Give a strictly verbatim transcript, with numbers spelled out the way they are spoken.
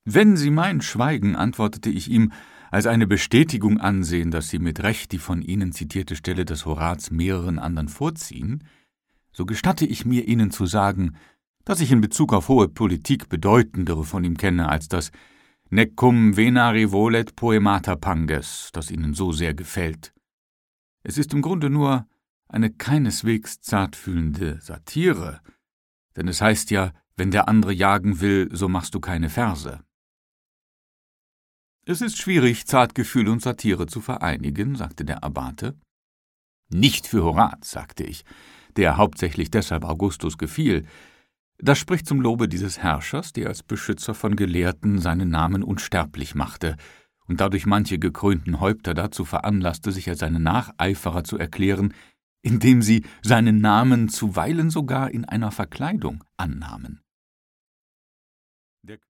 »Wenn Sie mein Schweigen«, antwortete ich ihm, »als eine Bestätigung ansehen, dass Sie mit Recht die von Ihnen zitierte Stelle des Horaz mehreren anderen vorziehen, so gestatte ich mir, Ihnen zu sagen, dass ich in Bezug auf hohe Politik bedeutendere von ihm kenne als das »Nec cum venari volet poemata panges«, das Ihnen so sehr gefällt. Es ist im Grunde nur eine keineswegs zartfühlende Satire, denn es heißt ja, wenn der andere jagen will, so machst du keine Verse. »Es ist schwierig, Zartgefühl und Satire zu vereinigen«, sagte der Abbate. »Nicht für Horaz«, sagte ich, der hauptsächlich deshalb Augustus gefiel. Das spricht zum Lobe dieses Herrschers, der als Beschützer von Gelehrten seinen Namen unsterblich machte und dadurch manche gekrönten Häupter dazu veranlasste, sich als seine Nacheiferer zu erklären, indem sie seinen Namen zuweilen sogar in einer Verkleidung annahmen.